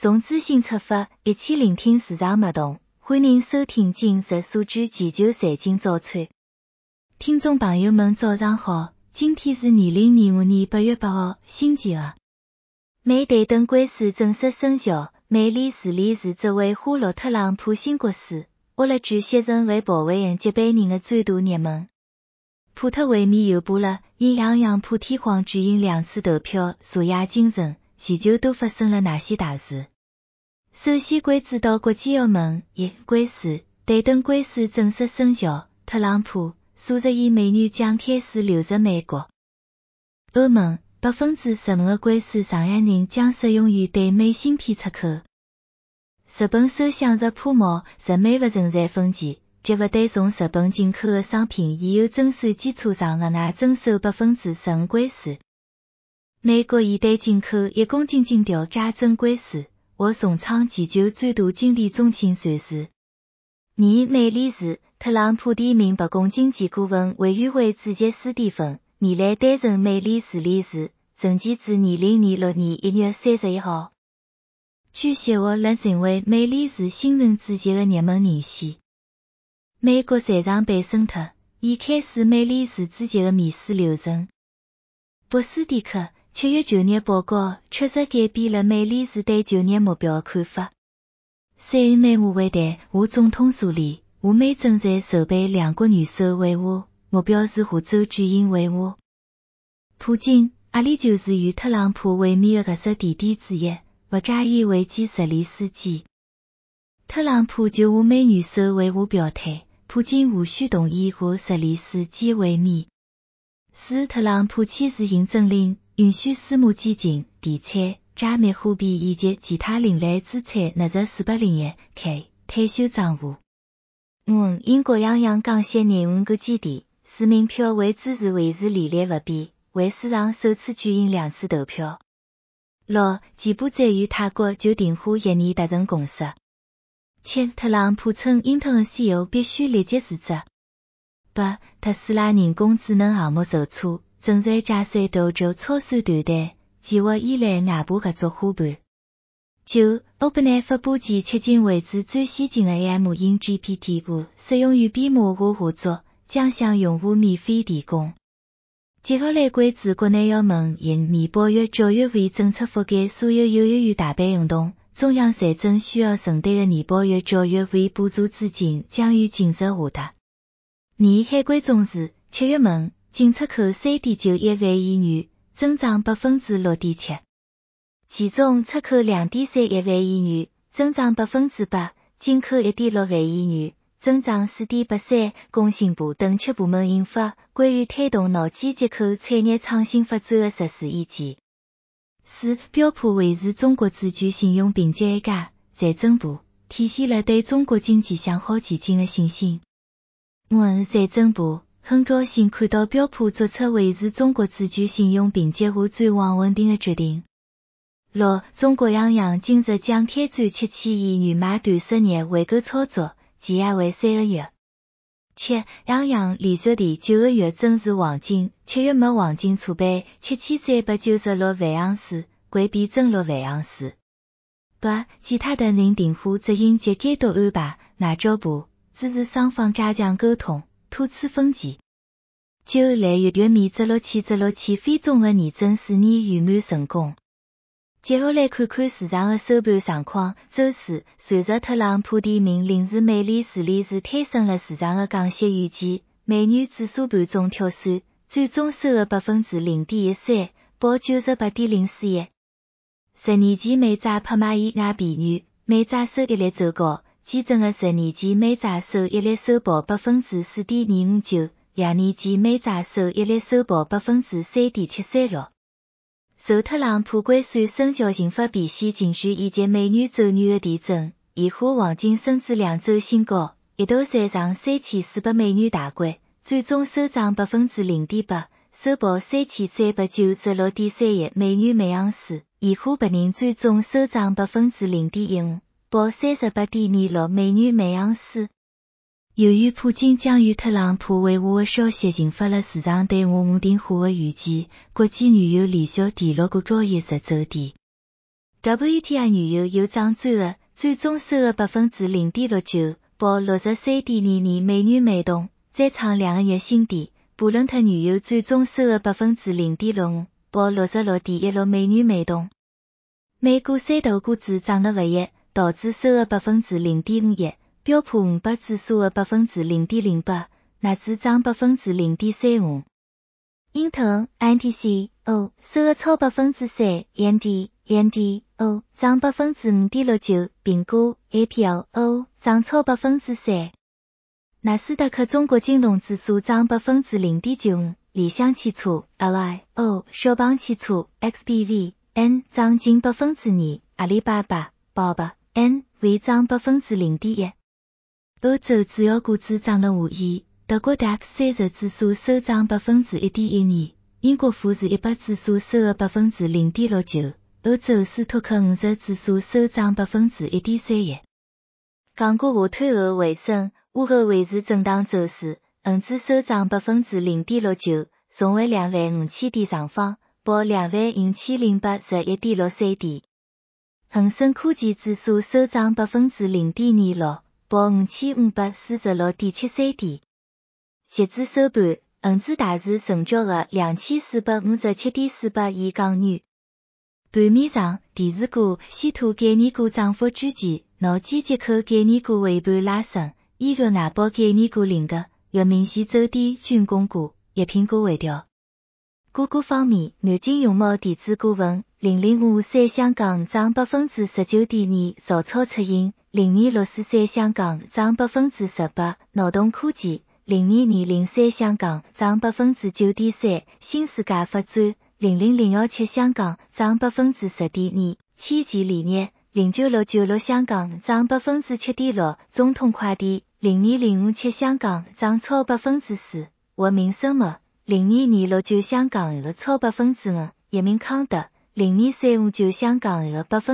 从资讯出发，一起聆听市场脉动。欢迎收听今日数据全球财经早餐。听众朋友们早上好，今天是2025年8月8号，星期二。美对等关税正式生效，美联储理事这位花落特朗普新国师，握了住协成为鲍威尔接班人的最大热门。普特会面又罢了，因洋洋普天荒举行2次投票，查压精神，全球都发生了哪些大事？首先关注到国际澳门关税对等关税正式生效，特朗普40亿美元将开始流入美国。欧盟15%的关税上限人将适用于对美芯片出口。日本首相日普茂日美不存在分歧，绝不对从日本进口的商品现有征收基础上额外征收15%关税。美国已对进口1公斤金条加征关税，或重创全球最大经济中心随时。美联储特朗普提名白宫经济顾问委员会主席史蒂芬，未来担任美联储理事，任期至2026年1月31号。据悉或能成为美联储新任主席的热门人选。美国财长贝森特已开始美联储主席的面试流程。博斯蒂克7月就业报告确实改变了美联储对就业目标的看法。3美华会谈华总统助理，华美正在筹备两国元首会晤，目标是下周举行会晤。普京阿里就是与特朗普会面的搿只地点之一，不介意会见泽连斯基。特朗普就华美元首会晤表态，普京无需同意和泽连斯基会面。是特朗普签署行政令，允许私募基金、地产、加密货币以及其他另类资产纳入401k 退休账户。英国央行降息25个基点，市民票为支持维持利率不变，为市场首次举行2次投票。柬埔寨与泰国就订婚1年达成共识。特朗普称英特尔 CEO 必须立即辞职。特斯拉人工智能项目受挫，正在加税导致超算团队，计划依赖外部合作伙伴。OpenAI 发布前迄今为止最先进的 AI 模型 GPT-5，适用于编码和画作，将向用户免费提供。接下来关注国内要闻，美8月教育费政策覆盖所有幼儿园大班运动，中央财政需要承担的年8月教育费补助资金将于近日下达。海关总署7月份进出口3.91万亿元，增长 6.7%。其中出口 2.31万亿元，增长 8%， 进口 1.6万亿元，增长 4.83%。工信部等7部门印发关于推动脑机接口产业创新发展的实施意见。标普维持中国自主信用评级 A 加，财政部体现了对中国经济向好前进的信心。财政部很高兴看到标普做出维持中国自主信用评级和转往稳定的决定。中国央行今日将开展7000亿元买断失业回购操作，期限为3个月。央行连续第9个月增持黄金，7月末黄金储备7396万盎司，规避增6万盎司。其他的人订货执行及监督安排，外交部支持双方加强沟通，托此分歧。来月面767非综合验证4年圆满成功。接下来看看市场的收盘状况。周四，随着特朗普提名临时美联储理事，推升了市场的降息预期。美元指数盘中跳水，最终收了 0.13%， 报 98.041。10年期美债拍卖意外便宜，美债收益率走高，基准的10年期美债收益率收报 4.259%， 2年期美债收益率收报 3.736%。受特朗普关税生效引发变现情绪以及美元走软的提振，现货黄金升至2周新高，一度站上3400美元大关，最终收涨 0.8%， 收报 3396.31美元每盎司。现货白银最终收涨 0.15%， 报 38.26美元每盎司。由于普京将与特朗普会晤的消息引发了市场对稳定化的预期，国际原油连续第6个交易日走低。 WTI 原油有涨转的，最终收入 0.69%， 报 63.22 美元每桶，再创2个月新低。布伦特原油最终收入 0.65%， 报 66.16 美元每桶。美股三大股指涨得勿一，道指收入 0.51%， 标普500指数的 0.08%， 纳指涨 0.35%。英特尔 INTC 收入超 3%， AMD 涨 5.69%， 苹果 APL 涨超 3%。纳斯达克中国金融指数涨 0.95%， 理想汽车 LI 小鹏汽车 XPV涨近 2%， 阿里巴巴 BOB 涨 0.1%。欧洲主要股指涨得无异，德国 DAX 30指数收涨 1.12%， 英国富时100指数收入 0.69%， 欧洲斯托克50指数收涨 1.31%。港股下推后回升，午后维持震荡走势，恒指收涨 0.69%， 重回25000点上方，报 25011.63 点。恒生科技指数收涨 0.26%， 报 5546.73 点。截至收盘，恒指大市成交额 2457.400亿港元。盘面上，电视股、稀土概念股涨幅居前，脑机接口概念股尾盘拉升，医疗内保概念股领跌，越明显走低军工股、药品股回调。个股方面，南京永茂电子股份0053香港涨 19.2%， 早超出营0263香港涨 18%， 脑动科技02203香港涨 9.3%， 新世界发展00017香港涨 10.2%， 千吉锂业09696香港涨 7.6%， 中通快递02057香港涨超 4%， 华明生物02269香港超 5%， 药明康德02359香港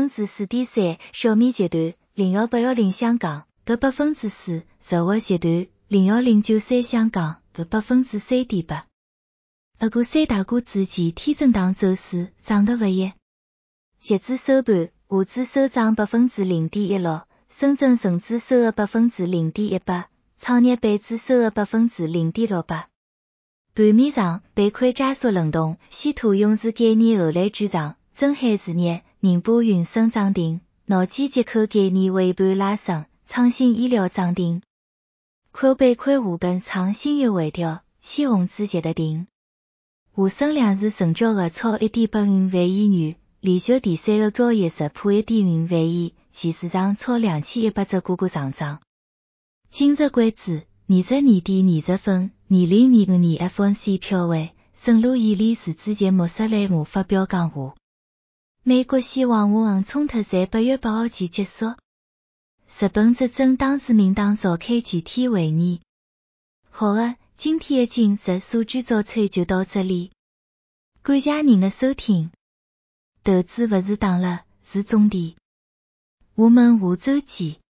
4.3%， 小米集团01810香港各 4%， 石化集团01093香港各 3.8%。俄股三大股指前天震荡走势，涨得勿一。截至收盘，沪指收涨 0.16%， 深圳成指收入 0.18%， 创业板指收入 0.68%。盘面上，板块加速轮动，稀土永磁概念后来居上，增海实业、宁波云升涨停，脑机接口概念尾盘拉升，创新医疗涨停。看板块下本创新月回调，千红子跌得停。沪深两市成交额超 1.85 万亿元，连续第三个交易日破 1.5 万亿，全市场超2100只个股上涨。今日关注20年底20分2025年 FOMC 票委圣路易理事主席穆瑟雷姆发表讲话。美国希望乌俄冲突在8月8号前结束。日本执政党自民党召开全体会议。好的，今天的今日数据早餐就到这里。感谢您的收听。投资不是党了，是重点。我们下周见。